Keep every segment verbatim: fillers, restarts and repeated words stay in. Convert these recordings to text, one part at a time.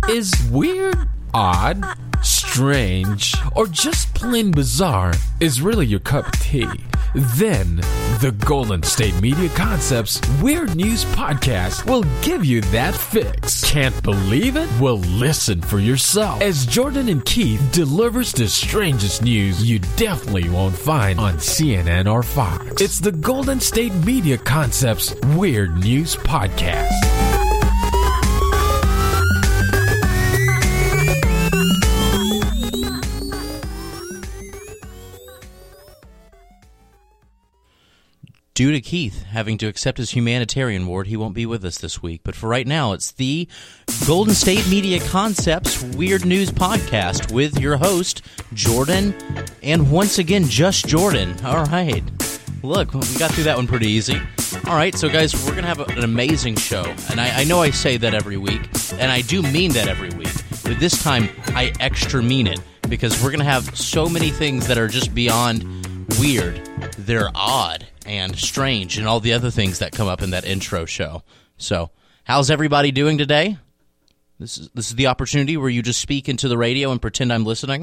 Is weird, odd, strange, or just plain bizarre is really your cup of tea? Then the Golden State Media Concepts Weird News Podcast will give you that fix. Can't believe it? Well, listen for yourself as Jordan and Keith delivers the strangest news you definitely won't find on C N N or Fox. It's the Golden State Media Concepts Weird News Podcast. Due to Keith having to accept his humanitarian award, he won't be with us this week. But for right now, it's the Golden State Media Concepts Weird News Podcast with your host, Jordan, and once again, just Jordan. All right. Look, we got through that one pretty easy. All right, so guys, we're going to have an amazing show. And I, I know I say that every week, and I do mean that every week. But this time, I extra mean it, because we're going to have so many things that are just beyond weird. They're odd and strange and all the other things that come up in that intro show. So, how's everybody doing today? This is this is the opportunity where you just speak into the radio and pretend I'm listening?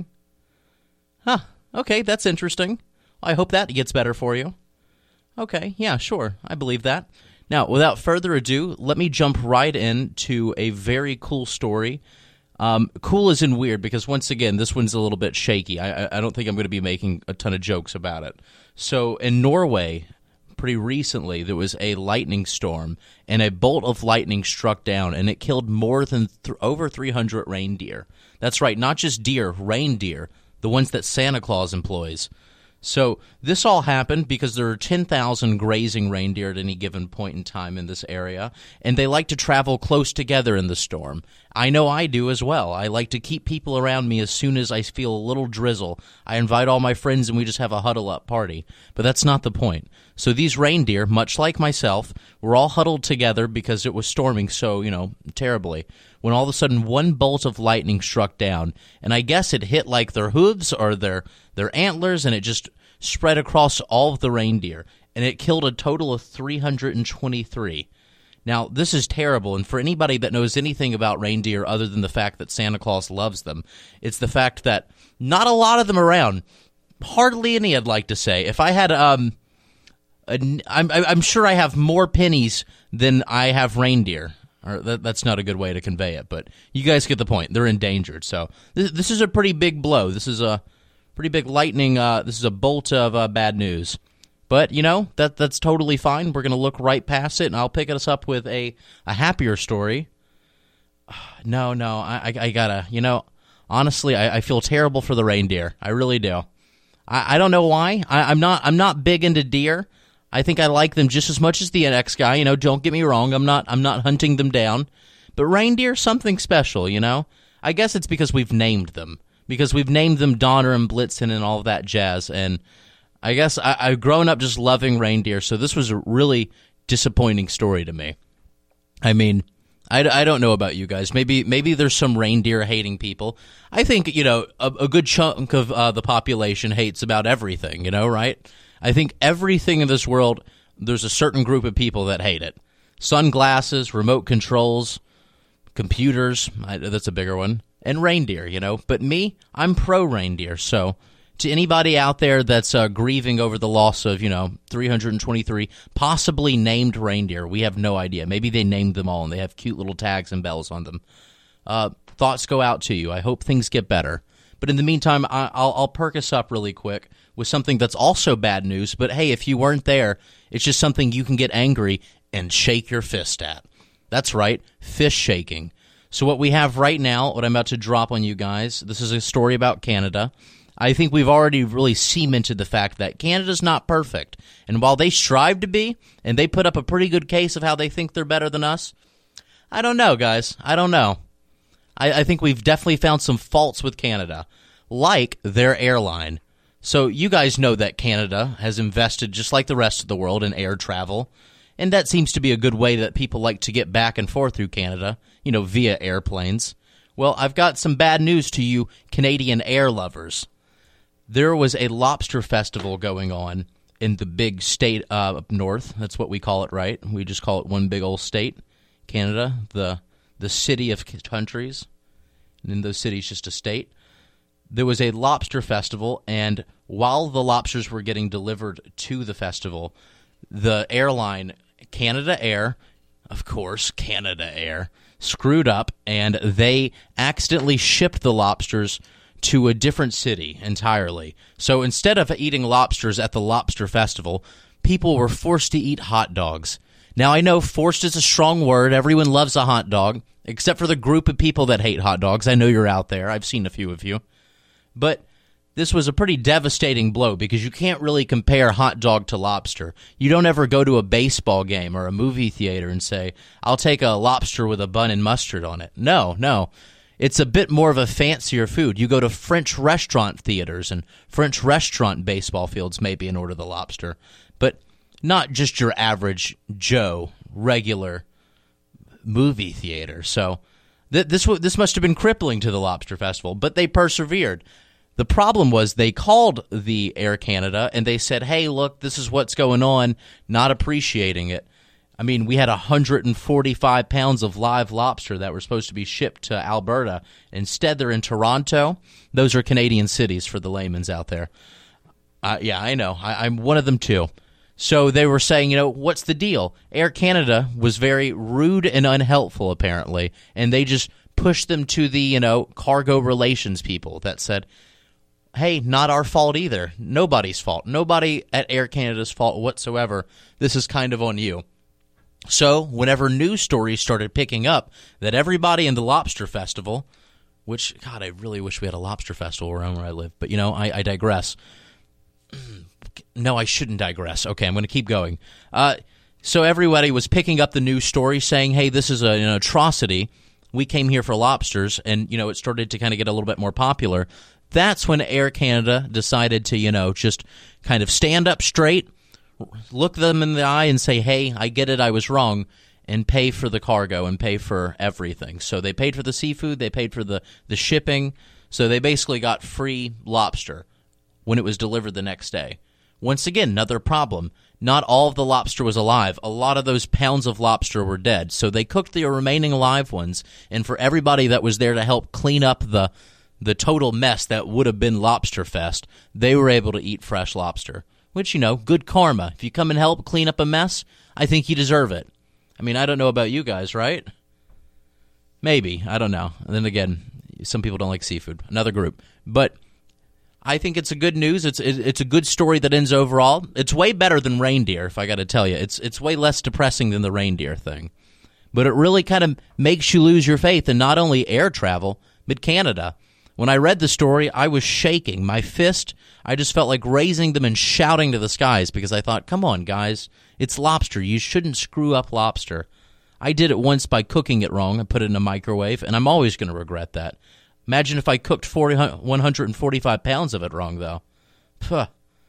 Huh, okay, that's interesting. I hope that gets better for you. Okay, yeah, sure, I believe that. Now, without further ado, let me jump right into a very cool story. Um, cool as in weird, because once again, this one's a little bit shaky. I, I, I don't think I'm going to be making a ton of jokes about it. So, in Norway, pretty recently, there was a lightning storm, and a bolt of lightning struck down, and it killed more than th- over three hundred reindeer. That's right, not just deer, reindeer, the ones that Santa Claus employs. So this all happened because there are ten thousand grazing reindeer at any given point in time in this area, and they like to travel close together in the storm. I know I do as well. I like to keep people around me as soon as I feel a little drizzle. I invite all my friends and we just have a huddle-up party. But that's not the point. So these reindeer, much like myself, were all huddled together because it was storming so, you know, terribly, when all of a sudden one bolt of lightning struck down, and I guess it hit like their hooves or their their antlers, and it just spread across all of the reindeer, and it killed a total of three hundred twenty-three. Now, this is terrible, and for anybody that knows anything about reindeer other than the fact that Santa Claus loves them, it's the fact that not a lot of them around. Hardly any, I'd like to say. If I had, um, a, I'm, I'm sure I have more pennies than I have reindeer. Or that, that's not a good way to convey it, but you guys get the point. They're endangered, so this, this is a pretty big blow. This is a pretty big lightning. Uh, this is a bolt of uh, bad news. But, you know, that that's totally fine. We're going to look right past it, and I'll pick us up with a, a happier story. No, no, I, I, I gotta, you know, honestly, I, I feel terrible for the reindeer. I really do. I, I don't know why. I, I'm not I'm not big into deer. I think I like them just as much as the next guy. You know, don't get me wrong. I'm not I'm not hunting them down. But reindeer, something special, you know? I guess it's because we've named them. Because we've named them Donner and Blitzen and all of that jazz, and I guess I, I've grown up just loving reindeer, so this was a really disappointing story to me. I mean, I, I don't know about you guys. Maybe maybe there's some reindeer-hating people. I think, you know, a, a good chunk of uh, the population hates about everything, you know, right? I think everything in this world, there's a certain group of people that hate it. Sunglasses, remote controls, computers, I, that's a bigger one. And reindeer, you know. But me, I'm pro-reindeer. So to anybody out there that's uh, grieving over the loss of, you know, three hundred twenty-three possibly named reindeer, we have no idea. Maybe they named them all and they have cute little tags and bells on them. Uh, thoughts go out to you. I hope things get better. But in the meantime, I, I'll, I'll perk us up really quick with something that's also bad news. But hey, if you weren't there, it's just something you can get angry and shake your fist at. That's right, fist shaking. So what we have right now, what I'm about to drop on you guys, this is a story about Canada. I think we've already really cemented the fact that Canada's not perfect. And while they strive to be, and they put up a pretty good case of how they think they're better than us, I don't know, guys. I don't know. I, I think we've definitely found some faults with Canada, like their airline. So you guys know that Canada has invested, just like the rest of the world, in air travel. And that seems to be a good way that people like to get back and forth through Canada, you know, via airplanes. Well, I've got some bad news to you Canadian air lovers. There was a lobster festival going on in the big state uh, up north. That's what we call it, right? We just call it one big old state, Canada, the the city of countries. in those cities, just a state. There was a lobster festival, and while the lobsters were getting delivered to the festival, the airline, Canada Air, of course, Canada Air, screwed up, and they accidentally shipped the lobsters to a different city entirely. So instead of eating lobsters at the lobster festival, people were forced to eat hot dogs. Now, I know forced is a strong word. Everyone loves a hot dog, except for the group of people that hate hot dogs. I know you're out there. I've seen a few of you. But this was a pretty devastating blow because you can't really compare hot dog to lobster. You don't ever go to a baseball game or a movie theater and say, I'll take a lobster with a bun and mustard on it. No, no. It's a bit more of a fancier food. You go to French restaurant theaters and French restaurant baseball fields maybe and order the lobster. But not just your average Joe, regular movie theater. So th- this w- this must have been crippling to the Lobster Festival, but they persevered. The problem was they called the Air Canada and they said, hey, look, this is what's going on, not appreciating it. I mean, we had one hundred forty-five pounds of live lobster that were supposed to be shipped to Alberta. Instead, they're in Toronto. Those are Canadian cities for the layman's out there. Uh, yeah, I know. I, I'm one of them too. So they were saying, you know, what's the deal? Air Canada was very rude and unhelpful, apparently, and they just pushed them to the, you know, cargo relations people that said, hey, not our fault either. Nobody's fault. Nobody at Air Canada's fault whatsoever. This is kind of on you. So whenever news stories started picking up that everybody in the Lobster Festival, which, God, I really wish we had a Lobster Festival around where I live, but, you know, I, I digress. No, I shouldn't digress. Okay, I'm going to keep going. Uh, so everybody was picking up the news story saying, hey, this is a, an atrocity. We came here for lobsters, and, you know, it started to kind of get a little bit more popular. That's when Air Canada decided to, you know, just kind of stand up straight, look them in the eye and say, hey, I get it, I was wrong, and pay for the cargo and pay for everything. So they paid for the seafood, they paid for the, the shipping, so they basically got free lobster when it was delivered the next day. Once again, another problem. Not all of the lobster was alive. A lot of those pounds of lobster were dead. So they cooked the remaining live ones, and for everybody that was there to help clean up the the total mess that would have been Lobster Fest, they were able to eat fresh lobster. Which, you know, good karma. If you come and help clean up a mess, I think you deserve it. I mean, I don't know about you guys, right? Maybe. I don't know. And then again, some people don't like seafood. Another group. But I think it's a good news. It's it's a good story that ends overall. It's way better than reindeer, if I got to tell you. It's it's way less depressing than the reindeer thing. But it really kind of makes you lose your faith in not only air travel, but Canada. When I read the story, I was shaking. My fist, I just felt like raising them and shouting to the skies because I thought, come on, guys, it's lobster. You shouldn't screw up lobster. I did it once by cooking it wrong. I put it in a microwave, and I'm always going to regret that. Imagine if I cooked forty, one hundred forty-five pounds of it wrong, though. Puh,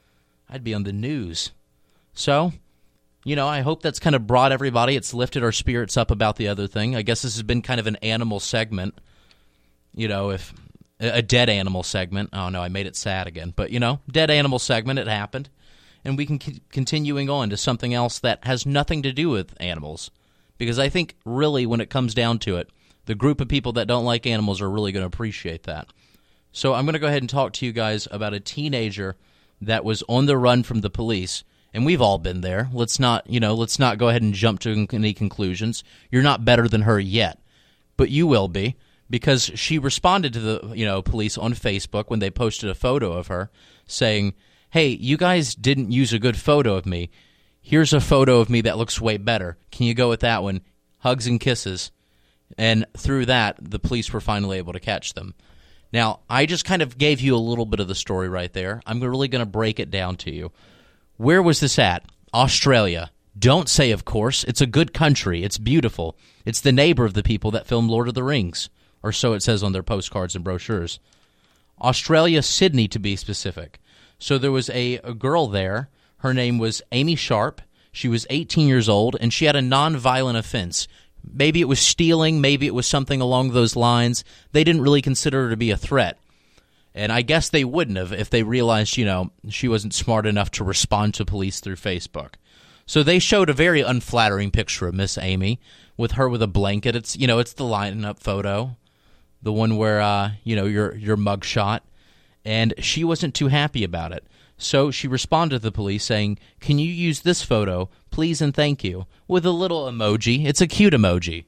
I'd be on the news. So, you know, I hope that's kind of brought everybody. It's lifted our spirits up about the other thing. I guess this has been kind of an animal segment. You know, if a dead animal segment. Oh, no, I made it sad again. But, you know, dead animal segment, it happened. And we can keep continuing on to something else that has nothing to do with animals. Because I think, really, when it comes down to it, the group of people that don't like animals are really going to appreciate that. So I'm going to go ahead and talk to you guys about a teenager that was on the run from the police. And we've all been there. Let's not, you know, let's not go ahead and jump to any conclusions. You're not better than her yet. But you will be. Because she responded to the, you know, police on Facebook when they posted a photo of her saying, hey, you guys didn't use a good photo of me. Here's a photo of me that looks way better. Can you go with that one? Hugs and kisses. And through that, the police were finally able to catch them. Now, I just kind of gave you a little bit of the story right there. I'm really going to break it down to you. Where was this at? Australia. Don't say, of course. It's a good country. It's beautiful. It's the neighbor of the people that filmed Lord of the Rings. Or so it says on their postcards and brochures. Australia, Sydney to be specific. So there was a, a girl there. Her name was Amy Sharp. She was eighteen years old, and she had a non-violent offense. Maybe it was stealing, maybe it was something along those lines. They didn't really consider her to be a threat. And I guess they wouldn't have if they realized, you know, she wasn't smart enough to respond to police through Facebook. So they showed a very unflattering picture of Miss Amy with her with a blanket. It's, you know, it's the line-up photo. the one where, uh, you know, your, your mugshot, and she wasn't too happy about it. So she responded to the police saying, "Can you use this photo, please and thank you," with a little emoji. It's a cute emoji.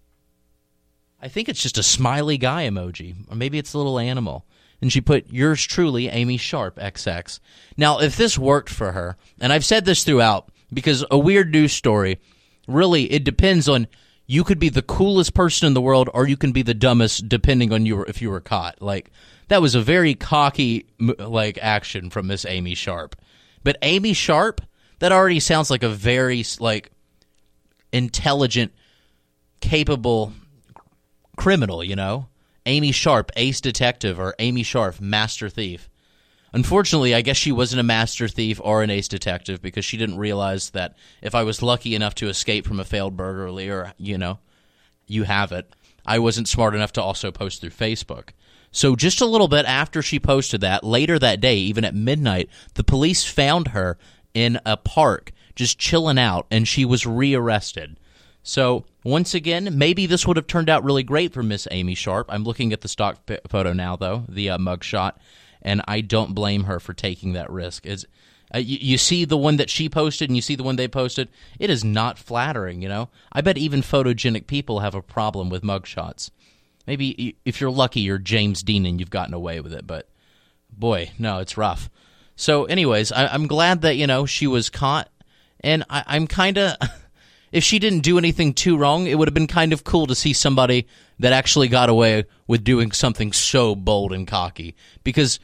I think it's just a smiley guy emoji, or maybe it's a little animal. And she put, "Yours truly, Amy Sharp, X X." Now, if this worked for her, and I've said this throughout, because a weird news story, really, it depends on, you could be the coolest person in the world, or you can be the dumbest, depending on you if you were caught. Like, that was a very cocky, like, action from Miss Amy Sharp. But Amy Sharp, that already sounds like a very, like, intelligent, capable criminal, you know? Amy Sharp, ace detective, or Amy Sharp, master thief. Unfortunately, I guess she wasn't a master thief or an ace detective, because she didn't realize that if I was lucky enough to escape from a failed burglary, or, you know, you have it, I wasn't smart enough to also post through Facebook. So just a little bit after she posted that, later that day, even at midnight, the police found her in a park, just chilling out, and she was rearrested. So, once again, maybe this would have turned out really great for Miss Amy Sharp. I'm looking at the stock p- photo now, though, the uh, mugshot, and I don't blame her for taking that risk. It's, uh, you, you see the one that she posted and you see the one they posted, it is not flattering, you know? I bet even photogenic people have a problem with mugshots. Maybe if you're lucky, you're James Dean and you've gotten away with it, but boy, no, it's rough. So anyways, I, I'm glad that, you know, she was caught, and I, I'm kind of... If she didn't do anything too wrong, it would have been kind of cool to see somebody that actually got away with doing something so bold and cocky. Because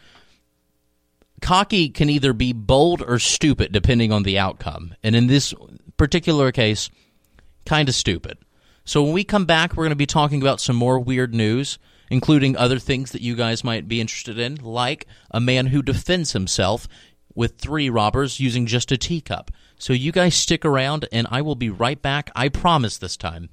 cocky can either be bold or stupid, depending on the outcome. And in this particular case, kind of stupid. So when we come back, we're going to be talking about some more weird news, including other things that you guys might be interested in, like a man who defends himself with three robbers using just a teacup. So you guys stick around, and I will be right back. I promise this time.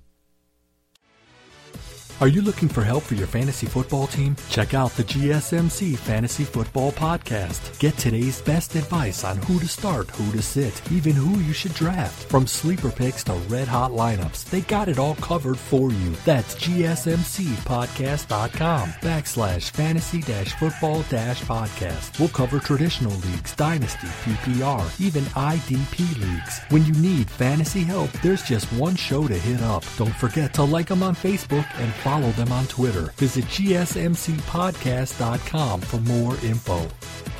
Are you looking for help for your fantasy football team? Check out the G S M C Fantasy Football Podcast. Get today's best advice on who to start, who to sit, even who you should draft. From sleeper picks to red-hot lineups, they got it all covered for you. That's gsmcpodcast.com backslash fantasy dash football dash podcast. We'll cover traditional leagues, dynasty, P P R, even I D P leagues. When you need fantasy help, there's just one show to hit up. Don't forget to like them on Facebook and follow them on Twitter. Visit g s m c podcast dot com for more info.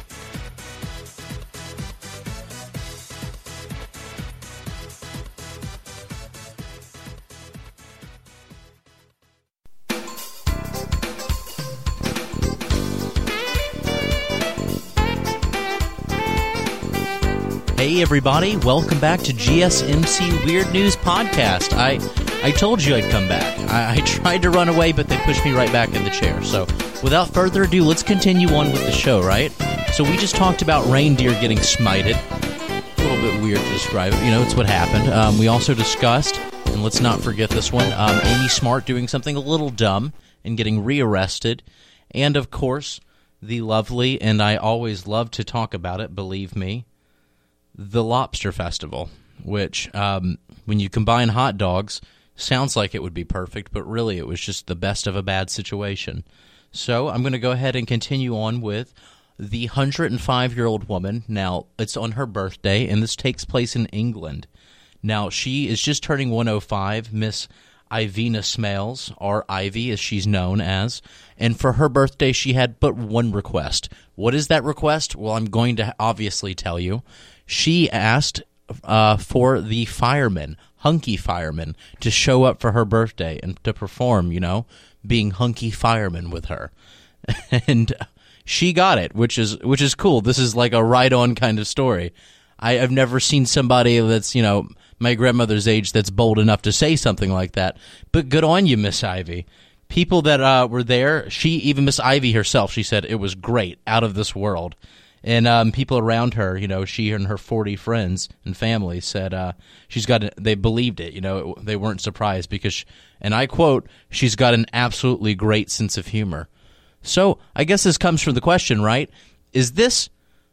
Hey everybody, welcome back to G S M C Weird News Podcast. I I told you I'd come back. I, I tried to run away, but they pushed me right back in the chair. So without further ado, let's continue on with the show, right? So we just talked about reindeer getting smited. A little bit weird to describe it. You know, it's what happened. Um, we also discussed, and let's not forget this one, um, Amy Smart doing something a little dumb and getting rearrested. And, of course, the lovely, and I always love to talk about it, believe me, the Lobster Festival, which, um, when you combine hot dogs, sounds like it would be perfect, but really it was just the best of a bad situation. So I'm going to go ahead and continue on with the one hundred five-year-old woman. Now, it's on her birthday, and this takes place in England. Now, she is just turning one oh five, Miss Ivina Smales, or Ivy as she's known as, and for her birthday she had but one request. What is that request? Well, I'm going to obviously tell you. She asked uh, for the firemen, hunky firemen, to show up for her birthday and to perform, you know, being hunky firemen with her. And she got it, which is which is cool. This is like a right-on kind of story. I, I've never seen somebody that's, you know, my grandmother's age that's bold enough to say something like that. But good on you, Miss Ivy. People that uh, were there, she, even Miss Ivy herself, she said it was great, out of this world. And um, people around her, you know, she and her forty friends and family said uh, she's got, a, they believed it, you know, it, they weren't surprised because, she, and I quote, she's got an absolutely great sense of humor. So I guess this comes from the question, right? Is this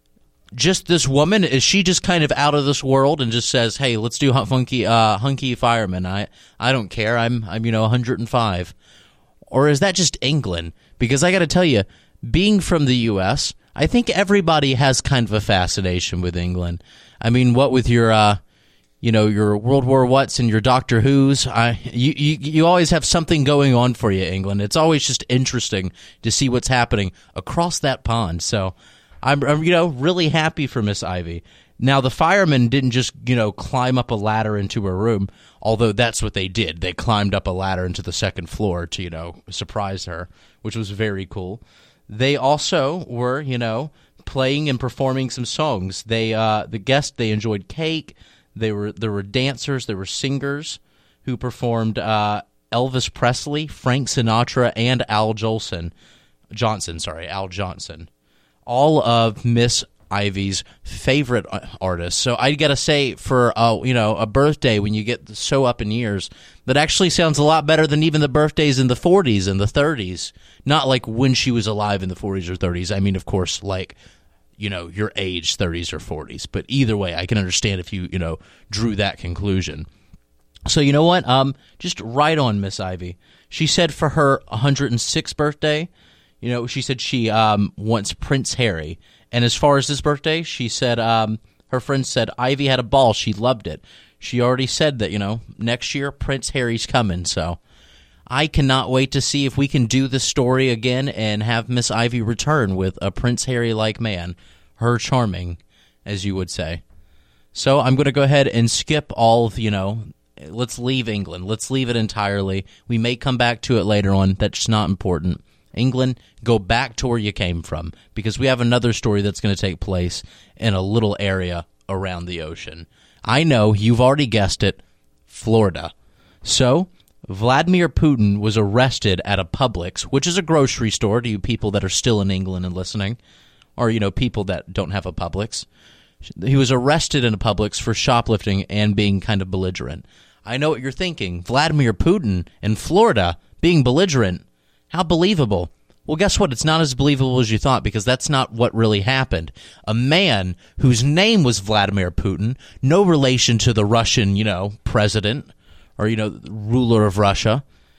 just this woman? Is she just kind of out of this world and just says, hey, let's do hunky, uh, hunky fireman. I, I don't care. I'm, I'm, you know, one hundred five. Or is that just England? Because I got to tell you, being from the U S, I think everybody has kind of a fascination with England. I mean, what with your, uh, you know, your World War What's and your Doctor Who's, I, you, you, you always have something going on for you, England. It's always just interesting to see what's happening across that pond. So I'm, I'm you know, really happy for Miss Ivy. Now, the firemen didn't just, you know, climb up a ladder into her room, although that's what they did. They climbed up a ladder into the second floor to, you know, surprise her, which was very cool. They also were, you know, playing and performing some songs. They, uh, the guests, they enjoyed cake. They were there were dancers, there were singers who performed uh, Elvis Presley, Frank Sinatra, and Al Jolson, Johnson. Sorry, Al Johnson, all of Miss Ivy's favorite artists. So I gotta say, for uh, you know a birthday when you get so up in years, that actually sounds a lot better than even the birthdays in the forties and the thirties. Not like when she was alive in the forties or thirties. I mean, of course, like, you know, your age, thirties or forties. But either way, I can understand if you, you know, drew that conclusion. So you know what? Um, just right on, Miss Ivy. She said for her one hundred sixth birthday, you know, she said she um wants Prince Harry. And as far as this birthday, she said um her friend said Ivy had a ball. She loved it. She already said that, you know, next year Prince Harry's coming. So I cannot wait to see if we can do this story again and have Miss Ivy return with a Prince Harry-like man, her charming, as you would say. So I'm going to go ahead and skip all of, you know, let's leave England. Let's leave it entirely. We may come back to it later on. That's not important. England, go back to where you came from, because we have another story that's going to take place in a little area around the ocean. I know, you've already guessed it, Florida. So Vladimir Putin was arrested at a Publix, which is a grocery store to you people that are still in England and listening, or, you know, people that don't have a Publix. He was arrested in a Publix for shoplifting and being kind of belligerent. I know what you're thinking. Vladimir Putin in Florida being belligerent. How believable. Well, guess what? It's not as believable as you thought, because that's not what really happened. A man whose name was Vladimir Putin, no relation to the Russian, you know, president, or, you know, ruler of Russia,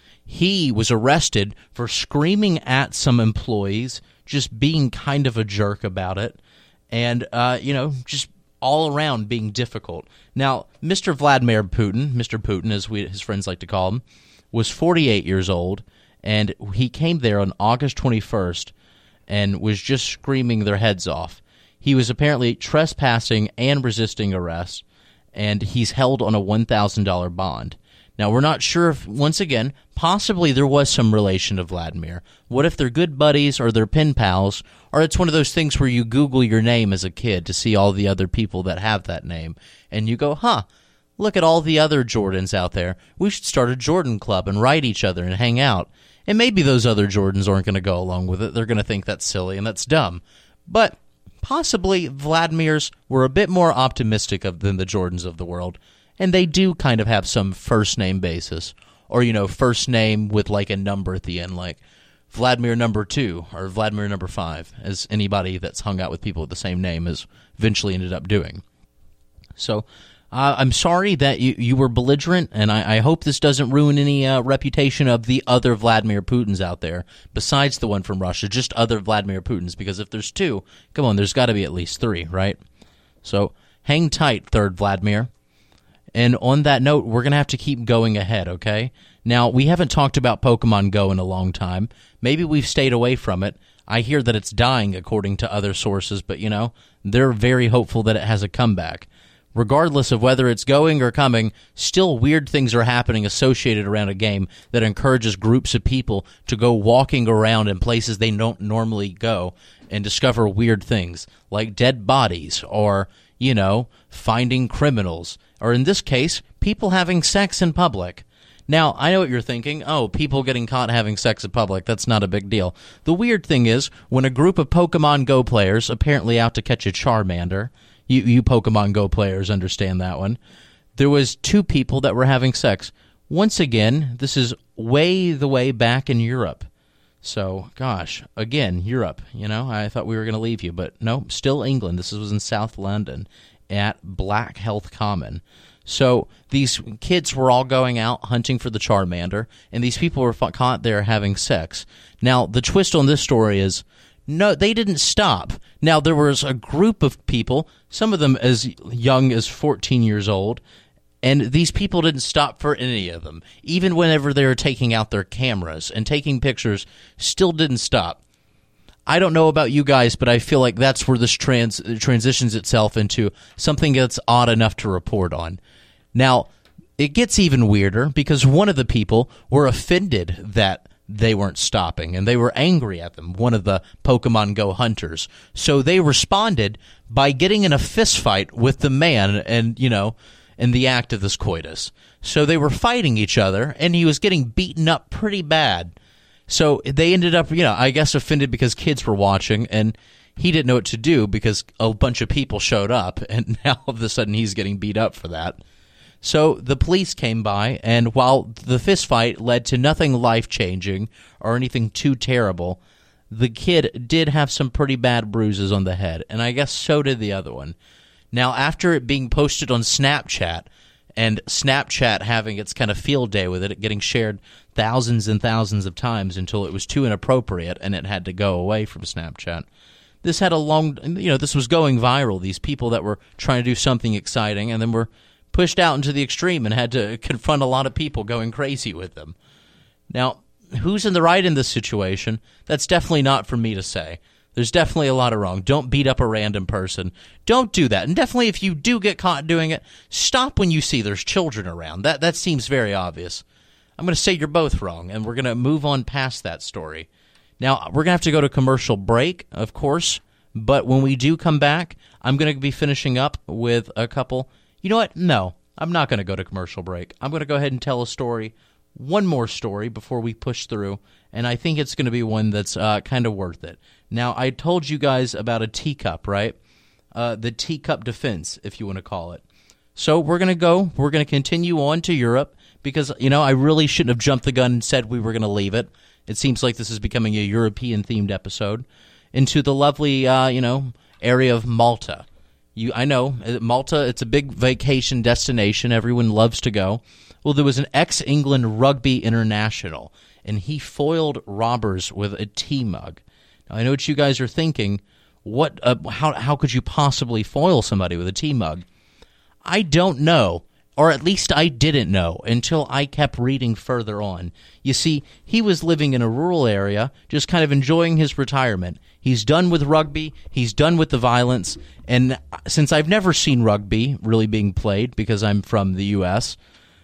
he was arrested for screaming at some employees, just being kind of a jerk about it, and, uh, you know, just all around being difficult. Now, Mister Vladimir Putin, Mister Putin, as we, his friends like to call him, was forty-eight years old, and he came there on August twenty-first and was just screaming their heads off. He was apparently trespassing and resisting arrest, and he's held on a one thousand dollars bond. Now, we're not sure if, once again, possibly there was some relation to Vladimir. What if they're good buddies, or they're pen pals, or it's one of those things where you Google your name as a kid to see all the other people that have that name, and you go, huh, look at all the other Jordans out there. We should start a Jordan club and write each other and hang out. And maybe those other Jordans aren't going to go along with it. They're going to think that's silly and that's dumb. But possibly Vladimir's were a bit more optimistic of, than the Jordans of the world. And they do kind of have some first name basis. Or, you know, first name with like a number at the end, like Vladimir number two or Vladimir number five, as anybody that's hung out with people with the same name has eventually ended up doing. So uh, I'm sorry that you, you were belligerent, and I, I hope this doesn't ruin any uh, reputation of the other Vladimir Putins out there, besides the one from Russia, just other Vladimir Putins, because if there's two, come on, there's got to be at least three, right? So hang tight, third Vladimir. And on that note, we're going to have to keep going ahead, okay? Now, we haven't talked about Pokemon Go in a long time. Maybe we've stayed away from it. I hear that it's dying, according to other sources, but, you know, they're very hopeful that it has a comeback. Regardless of whether it's going or coming, still weird things are happening associated around a game that encourages groups of people to go walking around in places they don't normally go and discover weird things, like dead bodies or, you know, finding criminals, or in this case, people having sex in public. Now, I know what you're thinking. Oh, people getting caught having sex in public, that's not a big deal. The weird thing is, when a group of Pokemon Go players, apparently out to catch a Charmander, you, you Pokemon Go players understand that one, there was two people that were having sex. Once again, this is way the way back in Europe. So, gosh, again, Europe, you know, I thought we were going to leave you, but no, still England. This was in South London at Black Heath Common. So these kids were all going out hunting for the Charmander, and these people were caught there having sex. Now, the twist on this story is, no, they didn't stop. Now, there was a group of people, some of them as young as fourteen years old, and these people didn't stop for any of them. Even whenever they were taking out their cameras and taking pictures, still didn't stop. I don't know about you guys, but I feel like that's where this trans transitions itself into something that's odd enough to report on. Now, it gets even weirder because one of the people were offended that they weren't stopping, and they were angry at them, one of the Pokemon Go hunters. So they responded by getting in a fist fight with the man and, you know, in the act of this coitus. So they were fighting each other, and he was getting beaten up pretty bad. So they ended up, you know, I guess offended because kids were watching, and he didn't know what to do because a bunch of people showed up, and now all of a sudden he's getting beat up for that. So the police came by, and while the fist fight led to nothing life-changing or anything too terrible, the kid did have some pretty bad bruises on the head, and I guess so did the other one. Now, after it being posted on Snapchat, and Snapchat having its kind of field day with it, it getting shared thousands and thousands of times until it was too inappropriate and it had to go away from Snapchat. This had a long, you know, this was going viral, these people that were trying to do something exciting and then were pushed out into the extreme and had to confront a lot of people going crazy with them. Now, who's in the right in this situation? That's definitely not for me to say. There's definitely a lot of wrong. Don't beat up a random person. Don't do that. And definitely if you do get caught doing it, stop when you see there's children around. That that seems very obvious. I'm going to say you're both wrong, and we're going to move on past that story. Now, we're going to have to go to commercial break, of course, but when we do come back, I'm going to be finishing up with a couple. You know what? No, I'm not going to go to commercial break. I'm going to go ahead and tell a story, one more story before we push through, and I think it's going to be one that's uh, kind of worth it. Now, I told you guys about a teacup, right? Uh, the teacup defense, if you want to call it. So we're going to go, we're going to continue on to Europe because, you know, I really shouldn't have jumped the gun and said we were going to leave it. It seems like this is becoming a European-themed episode. Into the lovely, uh, you know, area of Malta. You, I know, Malta, it's a big vacation destination. Everyone loves to go. Well, there was an ex-England rugby international, and he foiled robbers with a tea mug. Now, I know what you guys are thinking. What? Uh, how, how could you possibly foil somebody with a tea mug? I don't know, or at least I didn't know until I kept reading further on. You see, he was living in a rural area, just kind of enjoying his retirement. He's done with rugby, he's done with the violence, and since I've never seen rugby really being played because I'm from the U S,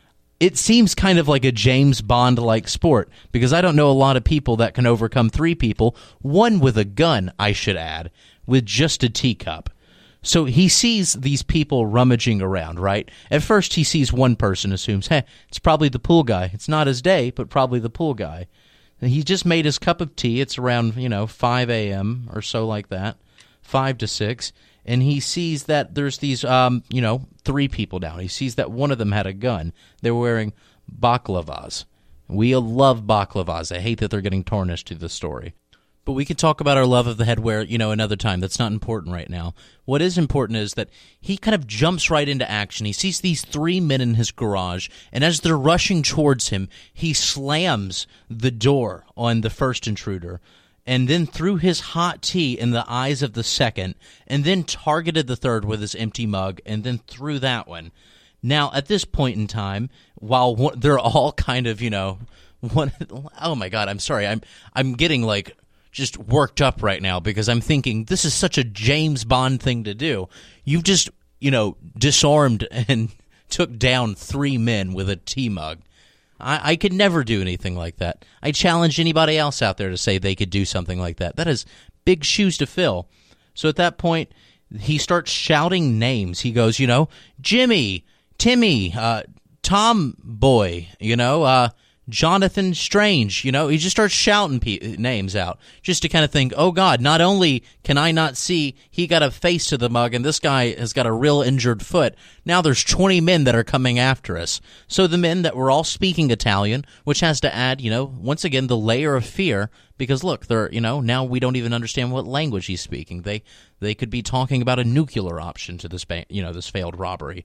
it seems kind of like a James Bond-like sport because I don't know a lot of people that can overcome three people, one with a gun, I should add, with just a teacup. So he sees these people rummaging around, right? At first he sees one person, assumes, hey, it's probably the pool guy. It's not his day, but probably the pool guy. And he just made his cup of tea. It's around, you know, five a.m. or so like that, five to six. And he sees that there's these, um, you know, three people down. He sees that one of them had a gun. They were wearing baklavas. We love baklavas. I hate that they're getting tarnished to the story. But we could talk about our love of the headwear, you know, another time. That's not important right now. What is important is that he kind of jumps right into action. He sees these three men in his garage, and as they're rushing towards him, he slams the door on the first intruder, and then threw his hot tea in the eyes of the second, and then targeted the third with his empty mug, and then threw that one. Now, at this point in time, while one, they're all kind of, you know, one, oh my God, I'm sorry, I'm I'm getting like just worked up right now because I'm thinking this is such a James Bond thing to do. You've just, you know, disarmed and took down three men with a tea mug. I, I could never do anything like that. I challenge anybody else out there to say they could do something like that. That is big shoes to fill. So at that point, he starts shouting names. He goes, you know, Jimmy, Timmy, uh, Tom Boy, you know, uh, Jonathan Strange, you know, he just starts shouting pe- names out just to kind of think, oh God, not only can I not see he got a face to the mug and this guy has got a real injured foot, now there's twenty men that are coming after us. So the men that were all speaking Italian, which has to add, you know, once again, the layer of fear because look, they're, you know, now we don't even understand what language he's speaking. They they could be talking about a nuclear option to this, ba- you know, this failed robbery.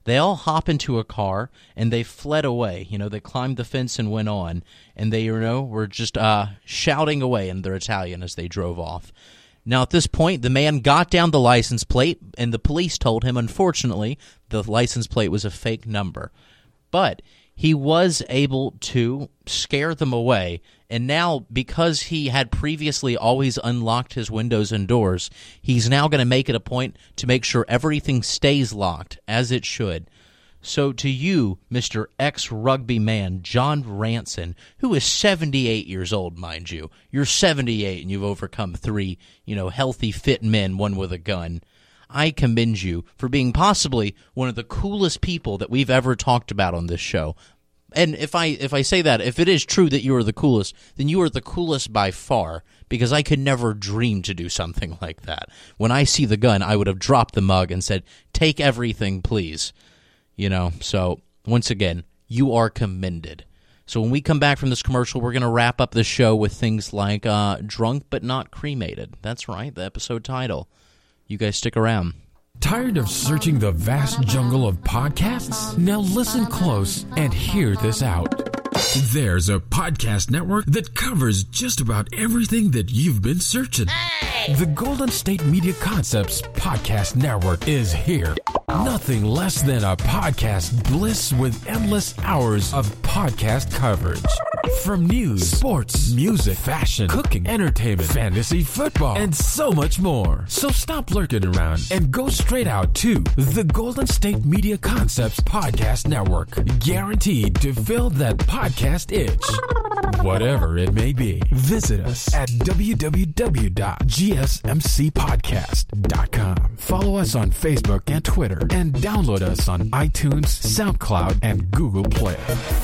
They all hop into a car, and they fled away. You know, they climbed the fence and went on, and they, you know, were just uh, shouting away in their Italian as they drove off. Now, at this point, the man got down the license plate, and the police told him, unfortunately, the license plate was a fake number. But he was able to scare them away, and now, because he had previously always unlocked his windows and doors, he's now going to make it a point to make sure everything stays locked, as it should. So to you, Mister Ex-Rugby man, John Ranson, who is seventy-eight years old, mind you, you're seventy-eight and you've overcome three, you know, healthy, fit men, one with a gun. I commend you for being possibly one of the coolest people that we've ever talked about on this show. And if I if I say that, if it is true that you are the coolest, then you are the coolest by far, because I could never dream to do something like that. When I see the gun, I would have dropped the mug and said, "Take everything, please." You know, so once again, you are commended. So when we come back from this commercial, we're going to wrap up the show with things like uh, Drunk But Not Cremated. That's right, the episode title. You guys stick around. Tired of searching the vast jungle of podcasts? Now listen close and hear this out. There's a podcast network that covers just about everything that you've been searching. Hey! The Golden State Media Concepts Podcast Network is here. Nothing less than a podcast bliss with endless hours of podcast coverage. From news, sports, music, fashion, cooking, entertainment, fantasy, football, and so much more. So stop lurking around and go straight out to the Golden State Media Concepts Podcast Network. Guaranteed to fill that podcast itch. Whatever it may be. Visit us at w w w dot g s m c podcast dot com. Follow us on Facebook and Twitter, and download us on iTunes, SoundCloud, and Google Play.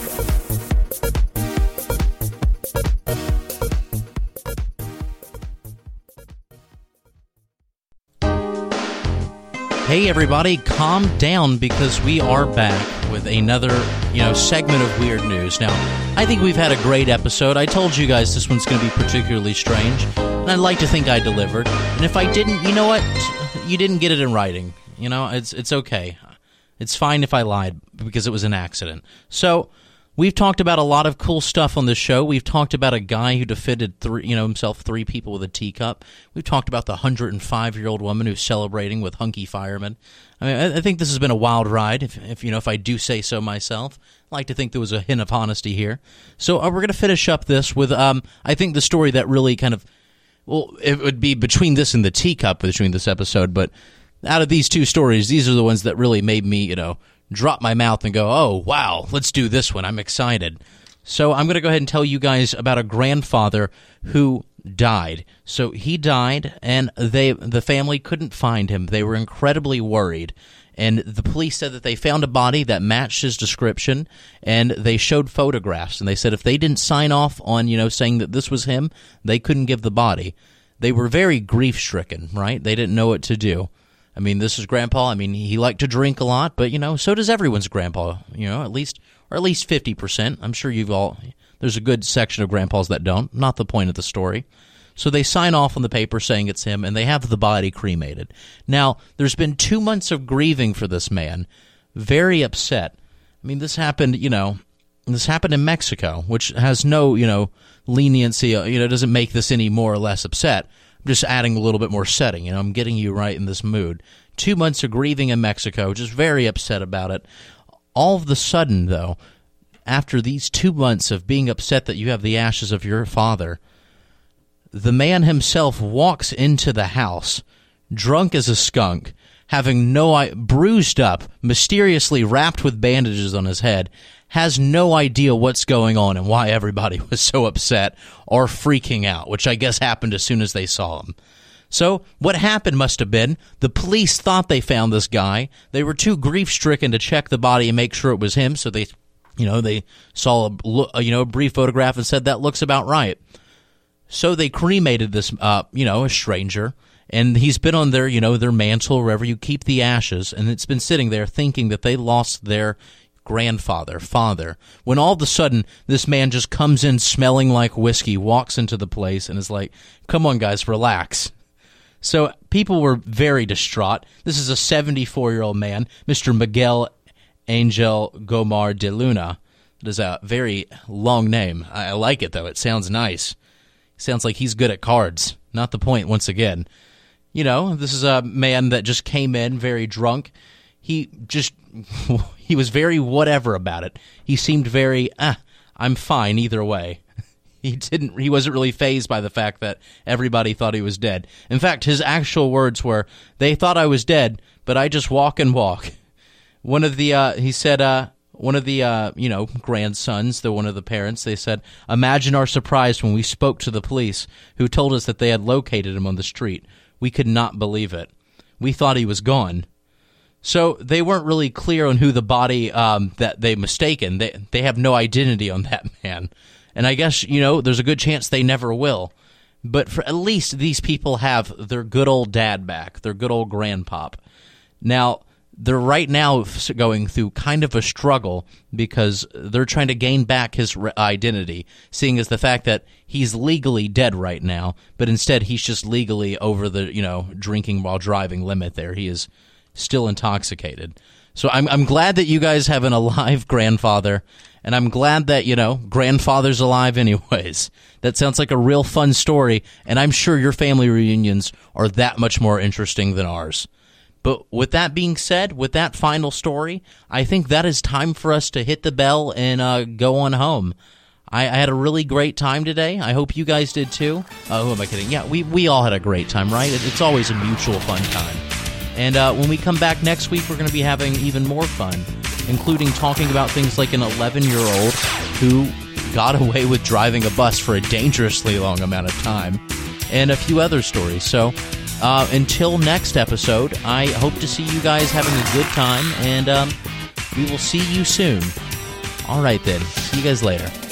Hey everybody, calm down, because we are back with another, you know, segment of weird news. Now, I think we've had a great episode. I told you guys this one's going to be particularly strange, and I'd like to think I delivered. And if I didn't, you know what? You didn't get it in writing. You know, it's it's okay. It's fine if I lied, because it was an accident. So, we've talked about a lot of cool stuff on this show. We've talked about a guy who defeated three, you know, himself three people with a teacup. We've talked about the one hundred five-year-old woman who's celebrating with hunky firemen. I mean, I, I think this has been a wild ride, if, if you know, if I do say so myself. I like to think there was a hint of honesty here. So uh, we're going to finish up this with, um, I think, the story that really kind of, well, it would be between this and the teacup between this episode, but out of these two stories, these are the ones that really made me, you know, drop my mouth and go, oh, wow, let's do this one. I'm excited. So I'm going to go ahead and tell you guys about a grandfather who died. So he died, and they the family couldn't find him. They were incredibly worried. And the police said that they found a body that matched his description, and they showed photographs. And they said if they didn't sign off on, you know, saying that this was him, they couldn't give the body. They were very grief-stricken, right? They didn't know what to do. I mean, this is Grandpa. I mean, he liked to drink a lot, but, you know, so does everyone's grandpa, you know, at least, or at least fifty percent. I'm sure you've all, there's a good section of grandpas that don't. Not the point of the story. So they sign off on the paper saying it's him, and they have the body cremated. Now, there's been two months of grieving for this man. Very upset. I mean, this happened, you know, this happened in Mexico, which has no, you know, leniency, you know, doesn't make this any more or less upset. I'm just adding a little bit more setting, you know, I'm getting you right in this mood. Two months of grieving in Mexico, just very upset about it. All of a sudden, though, after these two months of being upset that you have the ashes of your father, the man himself walks into the house, drunk as a skunk, having no idea, bruised up, mysteriously wrapped with bandages on his head, has no idea what's going on and why everybody was so upset or freaking out, which I guess happened as soon as they saw him. So what happened must have been the police thought they found this guy. They were too grief-stricken to check the body and make sure it was him, so they, you know, they saw a, you know, a brief photograph and said, that looks about right. So they cremated this, uh, you know, a stranger, and he's been on their, you know, their mantle, wherever you keep the ashes, and it's been sitting there thinking that they lost their grandfather, father, when all of a sudden this man just comes in smelling like whiskey, walks into the place, and is like, come on, guys, relax. So people were very distraught. This is a seventy-four-year-old man, Mister Miguel Angel Gomar de Luna. It is a very long name. I, I like it, though. It sounds nice. Sounds like he's good at cards. Not the point, once again. You know, this is a man that just came in very drunk. He just, he was very whatever about it. He seemed very, ah, I'm fine either way. He didn't, he wasn't really fazed by the fact that everybody thought he was dead. In fact, his actual words were, they thought I was dead, but I just walk and walk. One of the, uh, he said, uh, one of the, uh, you know, grandsons, the one of the parents, they said, imagine our surprise when we spoke to the police, who told us that they had located him on the street. We could not believe it. We thought he was gone. So they weren't really clear on who the body um, that they mistaken. They they have no identity on that man. And I guess, you know, there's a good chance they never will. But for at least these people have their good old dad back, their good old grandpop. Now, they're right now going through kind of a struggle because they're trying to gain back his identity, seeing as the fact that he's legally dead right now, but instead he's just legally over the, you know, drinking while driving limit there. He is still intoxicated. So I'm I'm glad that you guys have an alive grandfather, and I'm glad that, you know, grandfather's alive anyways. That sounds like a real fun story, and I'm sure your family reunions are that much more interesting than ours. But with that being said, with that final story, I think that is time for us to hit the bell and uh, go on home. I, I had a really great time today. I hope you guys did too. Uh, who am I kidding? Yeah, we, we all had a great time, right? It, it's always a mutual fun time. And uh, when we come back next week, we're going to be having even more fun, including talking about things like an eleven-year-old who got away with driving a bus for a dangerously long amount of time, and a few other stories. So uh, until next episode, I hope to see you guys having a good time, and um, we will see you soon. All right, then. See you guys later.